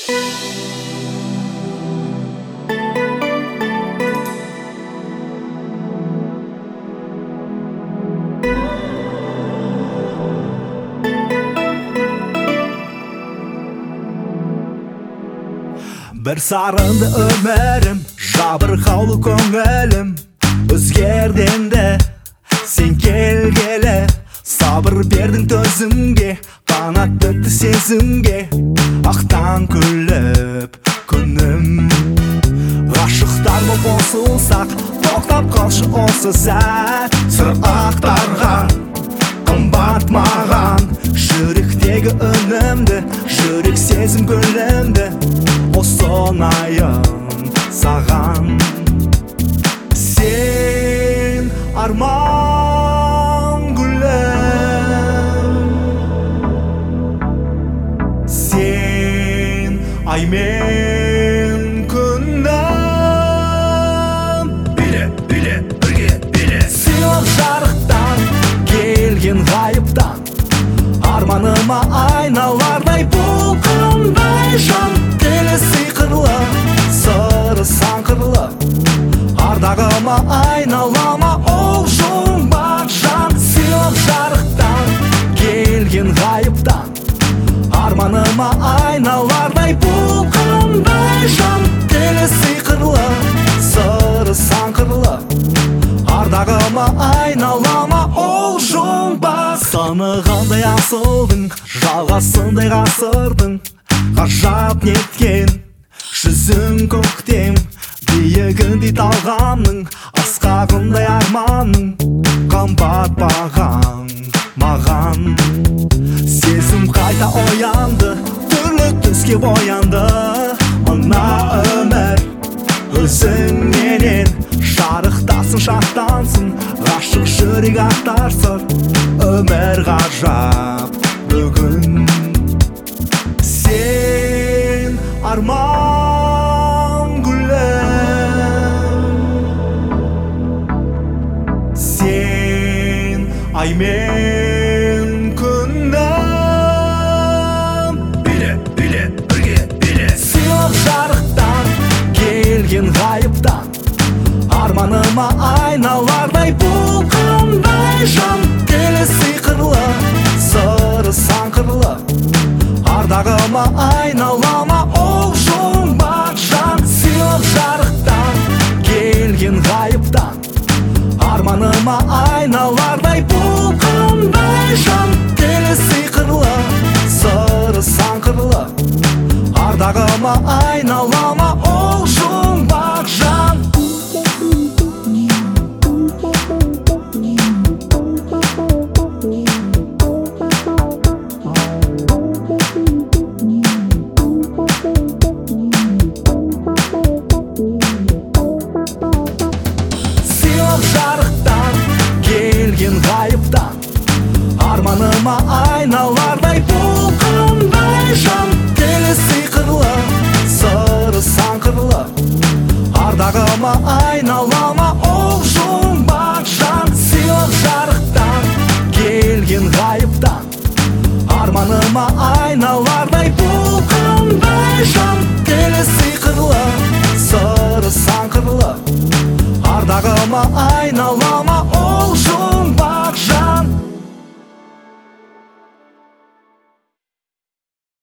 Bir sarındı ömürüm, jabırqalı көңілім. Өзгерденді, sen келгелі, sabır бердің төзімге, қанат бітті сезімге. Ақтан күліп күнім, ғашықтар боп қосылсақ, тоқтап қалшы осы сәт. Сыр ақтарған, қымбат маған, жүректегі үнімді, жүрек сезім гүлімді ұсынайын саған. Sen armağan gülüm, sen ay men күнім. Бірге сыйлық жарықтан, келген ғайыптан, арманыма айналардай бұл қандай жан. Тілі сиқырлы, сыры саңқырлы, ардағыма айналама ол жұмбақ жан. Сыйлық жарықтан, келген ғайыптан, арманыма айналардай бұл қандай жан. Тілі сиқырлы, сыры саңқырлы, ардағыма айналама ол жұмбақ. Танығандай асылдың, жалғасындай ғасырдың, ғажап неткен жүзің көктем, биігінде талғамның, асқағындай арманның, қымбат бағаң маған. Сезім қайта оянды, түрлі түске боянды. Мына өмір өзіңменен жарықтасын, шаттансын, ғашық жүрек ақтарсыр. Өмір ғажап бүгін, sen armağan gülüm, sen ay men күнім. Бірге сыйлық жарықтан, келген ғайыптан, арманыма айналардай бұл қандай жан. Тілі сиқырлы, сыры саңқырлы, ардағыма айналама ол жұмбақ жан. Сыйлық жарықтан, келген ғайыптан, арманыма айналардай бұл қандай жан. Тілі сиқырлы, сыры саңқырлы, ардағыма айналама